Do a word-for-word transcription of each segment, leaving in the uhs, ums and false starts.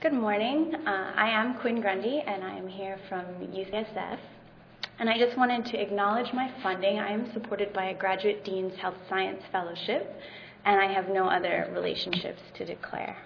Good morning. Uh, I am Quinn Grundy, and I am here from U C S F. And I just wanted to acknowledge my funding. I am supported by a Graduate Dean's Health Science Fellowship, and I have no other relationships to declare.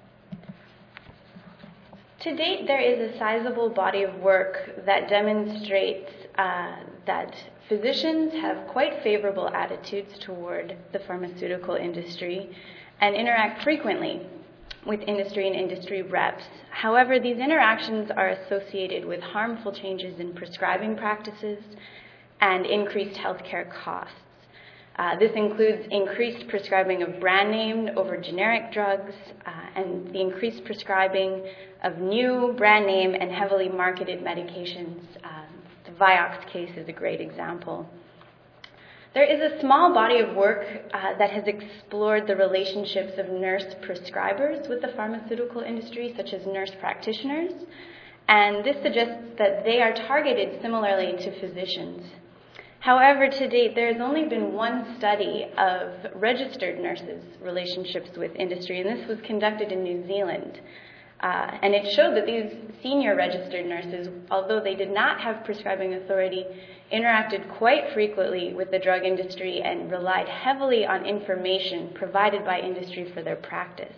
To date, there is a sizable body of work that demonstrates uh, that physicians have quite favorable attitudes toward the pharmaceutical industry and interact frequently with industry and industry reps. However, these interactions are associated with harmful changes in prescribing practices and increased healthcare costs. Uh, this includes increased prescribing of brand name over generic drugs uh, and the increased prescribing of new brand name and heavily marketed medications. Uh, the Vioxx case is a great example. There is a small body of work uh, that has explored the relationships of nurse prescribers with the pharmaceutical industry, such as nurse practitioners, and this suggests that they are targeted similarly to physicians. However, to date, there has only been one study of registered nurses' relationships with industry, and this was conducted in New Zealand. Uh, and it showed that these senior registered nurses, although they did not have prescribing authority, interacted quite frequently with the drug industry and relied heavily on information provided by industry for their practice.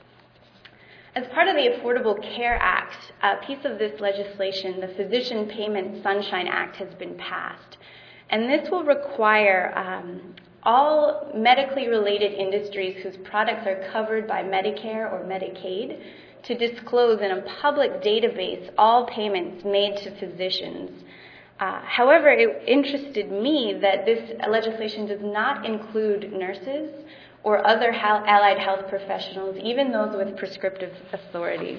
As part of the Affordable Care Act, a piece of this legislation, the Physician Payment Sunshine Act, has been passed. And this will require um, all medically related industries whose products are covered by Medicare or Medicaid to disclose in a public database all payments made to physicians. Uh, however, it interested me that this legislation does not include nurses or other hal- allied health professionals, even those with prescriptive authority.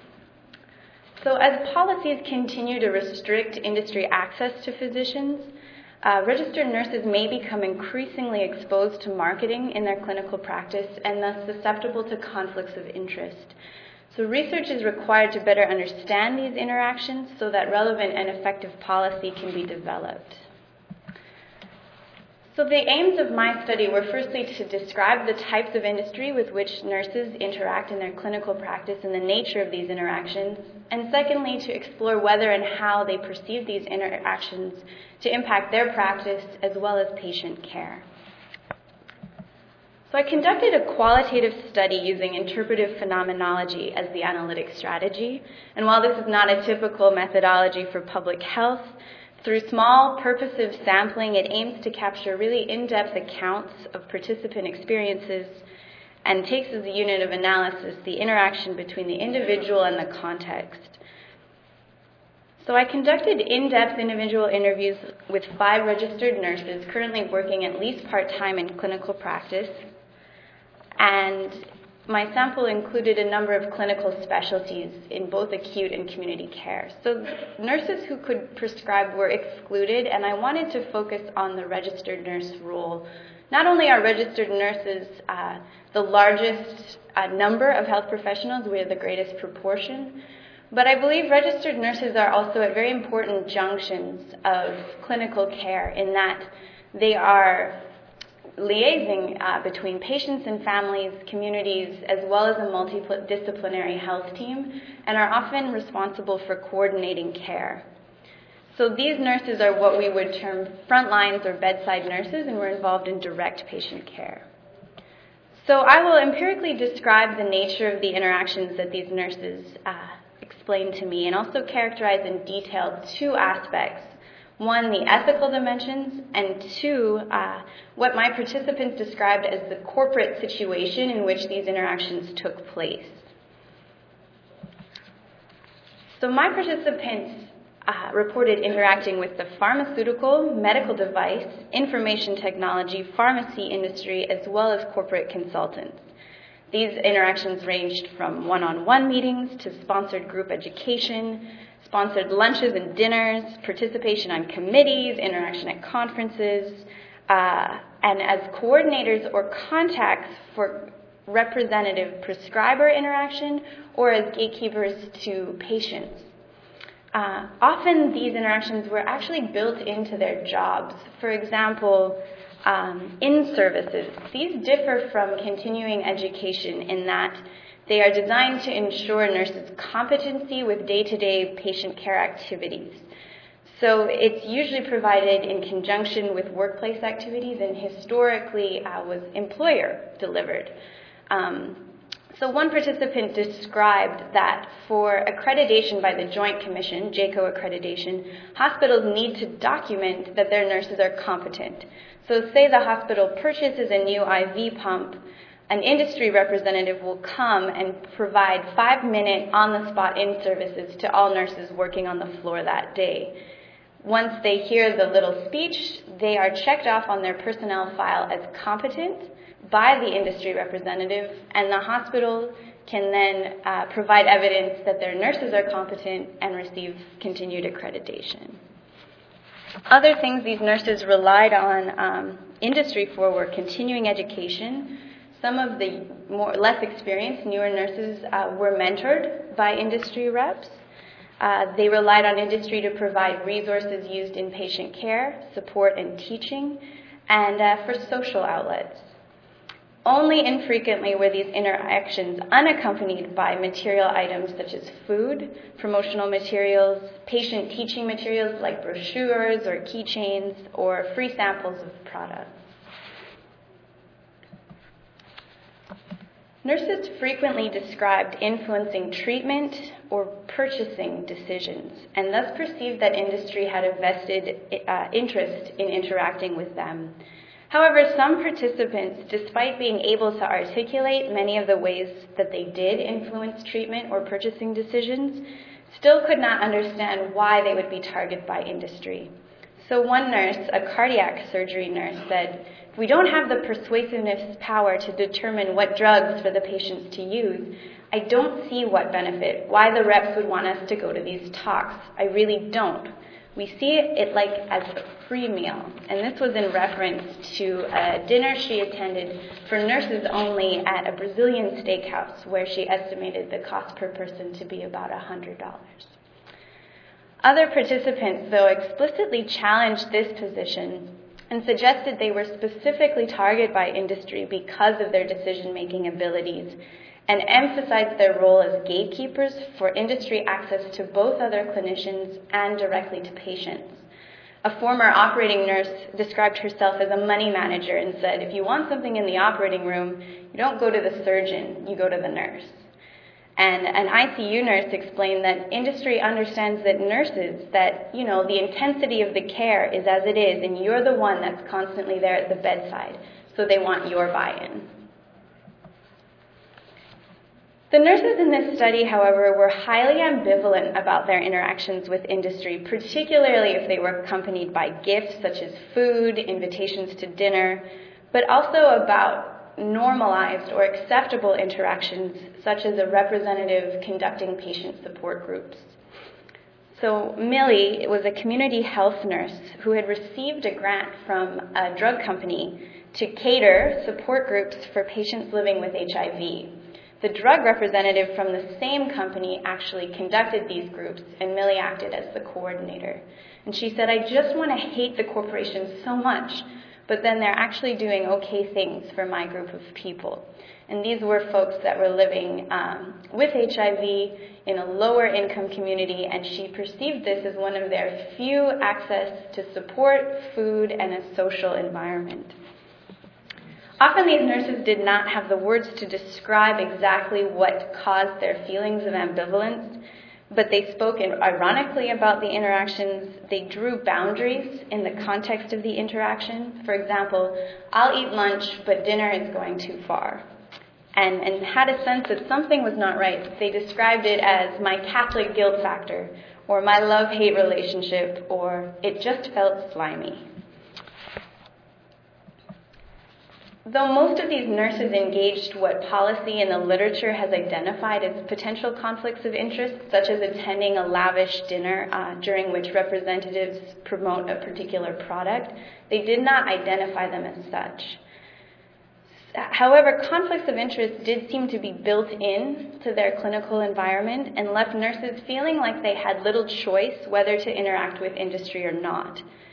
So as policies continue to restrict industry access to physicians, uh, registered nurses may become increasingly exposed to marketing in their clinical practice and thus susceptible to conflicts of interest. So research is required to better understand these interactions so that relevant and effective policy can be developed. So the aims of my study were firstly to describe the types of industry with which nurses interact in their clinical practice and the nature of these interactions, and secondly to explore whether and how they perceive these interactions to impact their practice as well as patient care. So I conducted a qualitative study using interpretive phenomenology as the analytic strategy. And while this is not a typical methodology for public health, through small purposive sampling, it aims to capture really in-depth accounts of participant experiences and takes as a unit of analysis the interaction between the individual and the context. So I conducted in-depth individual interviews with five registered nurses currently working at least part-time in clinical practice. And my sample included a number of clinical specialties in both acute and community care. So nurses who could prescribe were excluded, and I wanted to focus on the registered nurse role. Not only are registered nurses uh, the largest uh, number of health professionals, we have the greatest proportion, but I believe registered nurses are also at very important junctions of clinical care in that they are liaising uh, between patients and families, communities, as well as a multidisciplinary health team, and are often responsible for coordinating care. So these nurses are what we would term frontlines or bedside nurses, and we're involved in direct patient care. So I will empirically describe the nature of the interactions that these nurses uh, explain to me, and also characterize in detail two aspects. One, the ethical dimensions, and two, uh, what my participants described as the corporate situation in which these interactions took place. So my participants uh, reported interacting with the pharmaceutical, medical device, information technology, pharmacy industry, as well as corporate consultants. These interactions ranged from one-on-one meetings to sponsored group education, sponsored lunches and dinners, participation on committees, interaction at conferences, uh, and as coordinators or contacts for representative prescriber interaction or as gatekeepers to patients. Uh, often these interactions were actually built into their jobs. For example, um, in services, these differ from continuing education in that They are designed to ensure nurses' competency with day-to-day patient care activities. So it's usually provided in conjunction with workplace activities and historically uh, was employer-delivered. Um, so one participant described that for accreditation by the Joint Commission, JCAHO accreditation, hospitals need to document that their nurses are competent. So say the hospital purchases a new I V pump, an industry representative will come and provide five-minute on-the-spot in-services to all nurses working on the floor that day. Once they hear the little speech, they are checked off on their personnel file as competent by the industry representative, and the hospital can then uh, provide evidence that their nurses are competent and receive continued accreditation. Other things these nurses relied on um, industry for were continuing education. Some of the more less experienced, newer nurses uh, were mentored by industry reps. Uh, they relied on industry to provide resources used in patient care, support and teaching, and uh, for social outlets. Only infrequently were these interactions unaccompanied by material items such as food, promotional materials, patient teaching materials like brochures or keychains, or free samples of products. Nurses frequently described influencing treatment or purchasing decisions, and thus perceived that industry had a vested uh, interest in interacting with them. However, some participants, despite being able to articulate many of the ways that they did influence treatment or purchasing decisions, still could not understand why they would be targeted by industry. So one nurse, a cardiac surgery nurse, said, "If we don't have the persuasiveness power to determine what drugs for the patients to use, I don't see what benefit, why the reps would want us to go to these talks. I really don't. We see it like as a free meal." And this was in reference to a dinner she attended for nurses only at a Brazilian steakhouse, where she estimated the cost per person to be about one hundred dollars. Other participants, though, explicitly challenged this position and suggested they were specifically targeted by industry because of their decision-making abilities, and emphasized their role as gatekeepers for industry access to both other clinicians and directly to patients. A former operating nurse described herself as a money manager and said, "If you want something in the operating room, you don't go to the surgeon, you go to the nurse." And an I C U nurse explained that industry understands that nurses, that, you know, the intensity of the care is as it is, and you're the one that's constantly there at the bedside, so they want your buy-in. The nurses in this study, however, were highly ambivalent about their interactions with industry, particularly if they were accompanied by gifts such as food, invitations to dinner, but also about normalized or acceptable interactions such as a representative conducting patient support groups. So Millie was a community health nurse who had received a grant from a drug company to cater support groups for patients living with H I V. The drug representative from the same company actually conducted these groups, and Millie acted as the coordinator. And she said, "I just want to hate the corporations so much, but then they're actually doing okay things for my group of people." And these were folks that were living um, with H I V in a lower income community, and she perceived this as one of their few access to support, food, and a social environment. Often these nurses did not have the words to describe exactly what caused their feelings of ambivalence, but they spoke ironically about the interactions. They drew boundaries in the context of the interaction. For example, "I'll eat lunch, but dinner is going too far." And, and had a sense that something was not right. They described it as "my Catholic guilt factor," or "my love-hate relationship," or "it just felt slimy." Though most of these nurses engaged what policy in the literature has identified as potential conflicts of interest, such as attending a lavish dinner uh, during which representatives promote a particular product, they did not identify them as such. However, conflicts of interest did seem to be built in to their clinical environment and left nurses feeling like they had little choice whether to interact with industry or not.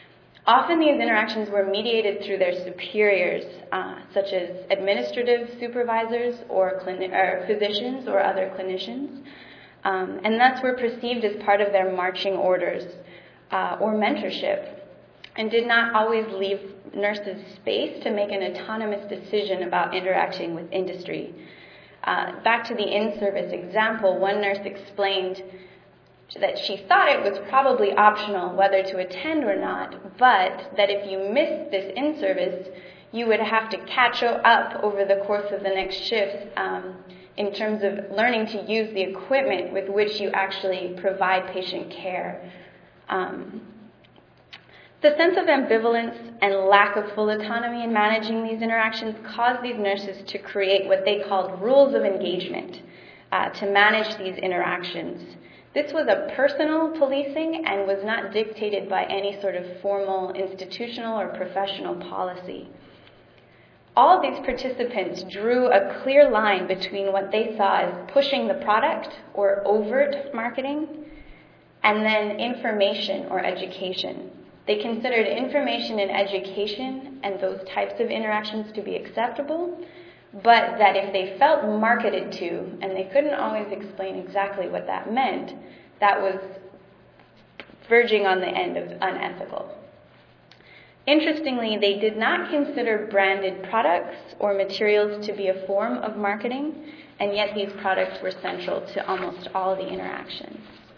Often these interactions were mediated through their superiors, uh, such as administrative supervisors or, clini- or physicians or other clinicians, um, and thus were perceived as part of their marching orders uh, or mentorship, and did not always leave nurses space to make an autonomous decision about interacting with industry. Uh, back to the in-service example, one nurse explained that she thought it was probably optional whether to attend or not, but that if you missed this in-service, you would have to catch up over the course of the next shift um, in terms of learning to use the equipment with which you actually provide patient care. Um, the sense of ambivalence and lack of full autonomy in managing these interactions caused these nurses to create what they called rules of engagement uh, to manage these interactions. This was a personal policing and was not dictated by any sort of formal institutional or professional policy. All of these participants drew a clear line between what they saw as pushing the product or overt marketing and then information or education. They considered information and education and those types of interactions to be acceptable, but that if they felt marketed to, and they couldn't always explain exactly what that meant, that was verging on the end of unethical. Interestingly, they did not consider branded products or materials to be a form of marketing, and yet these products were central to almost all the interactions.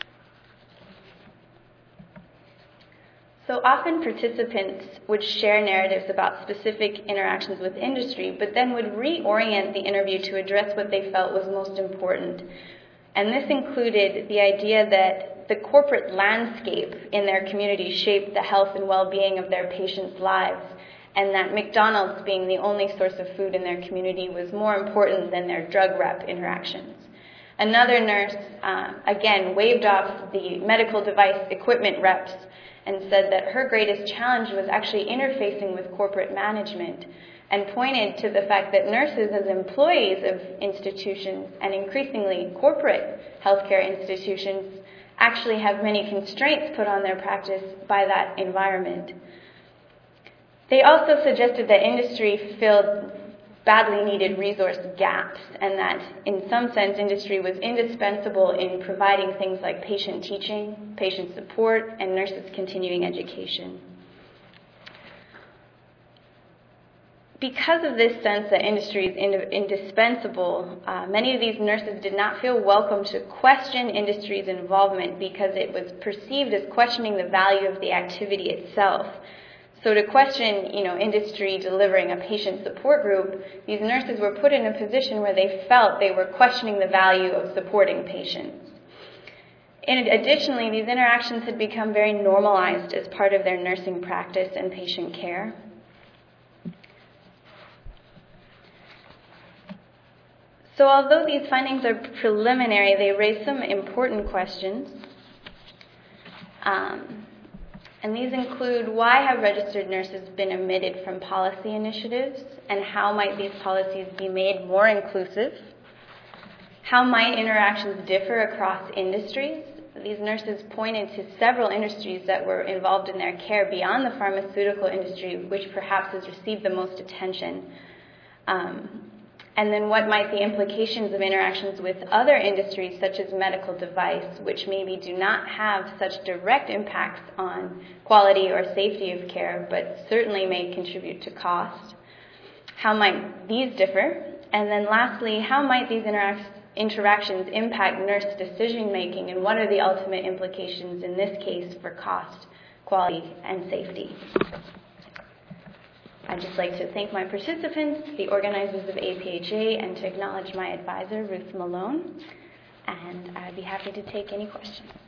So often participants would share narratives about specific interactions with industry, but then would reorient the interview to address what they felt was most important. And this included the idea that the corporate landscape in their community shaped the health and well-being of their patients' lives, and that McDonald's being the only source of food in their community was more important than their drug rep interactions. Another nurse, uh, again, waved off the medical device equipment reps and said that her greatest challenge was actually interfacing with corporate management, and pointed to the fact that nurses as employees of institutions and increasingly corporate healthcare institutions actually have many constraints put on their practice by that environment. They also suggested that industry filled badly needed resource gaps, and that in some sense industry was indispensable in providing things like patient teaching, patient support, and nurses' continuing education. Because of this sense that industry is ind- indispensable, uh, many of these nurses did not feel welcome to question industry's involvement because it was perceived as questioning the value of the activity itself. So to question, you know, industry delivering a patient support group, these nurses were put in a position where they felt they were questioning the value of supporting patients. And additionally, these interactions had become very normalized as part of their nursing practice and patient care. So although these findings are preliminary, they raise some important questions. Um, and these include, why have registered nurses been omitted from policy initiatives, and how might these policies be made more inclusive? How might interactions differ across industries? These nurses pointed to several industries that were involved in their care beyond the pharmaceutical industry, which perhaps has received the most attention. Um, And then what might the implications of interactions with other industries, such as medical device, which maybe do not have such direct impacts on quality or safety of care, but certainly may contribute to cost? How might these differ? And then lastly, how might these interac- interactions impact nurse decision-making, and what are the ultimate implications in this case for cost, quality, and safety? I'd just like to thank my participants, the organizers of A P H A, and to acknowledge my advisor, Ruth Malone. And I'd be happy to take any questions.